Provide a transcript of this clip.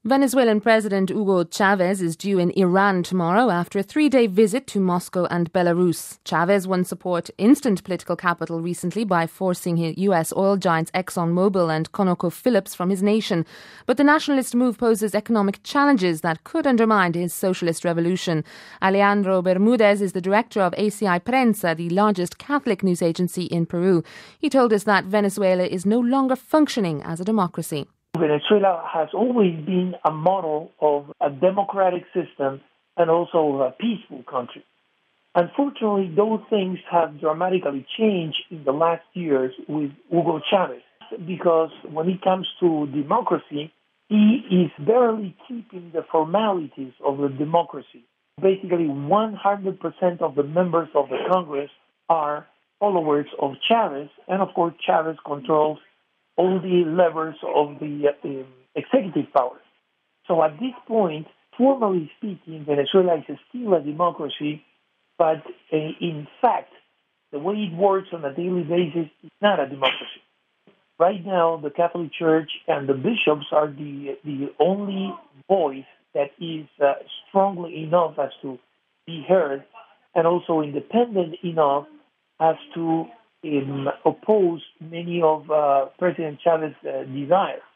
Venezuelan President Hugo Chavez is due in Iran tomorrow after a 3-day visit to Moscow and Belarus. Chavez won support instant political capital recently by forcing US oil giants ExxonMobil and ConocoPhillips from his nation. But the nationalist move poses economic challenges that could undermine his socialist revolution. Alejandro Bermudez is the director of ACI Prensa, the largest Catholic news agency in Peru. He told us that Venezuela is no longer functioning as a democracy. Venezuela has always been a model of a democratic system and also a peaceful country. Unfortunately, those things have dramatically changed in the last years with Hugo Chavez, because when it comes to democracy, he is barely keeping the formalities of the democracy. Basically, 100% of the members of the Congress are followers of Chavez, and of course, Chavez controls all the levers of the executive power. So at this point, formally speaking, Venezuela is still a democracy, but in fact, the way it works on a daily basis is not a democracy. Right now, the Catholic Church and the bishops are the only voice that is strongly enough as to be heard, and also independent enough as to oppose many of President Chavez's desires.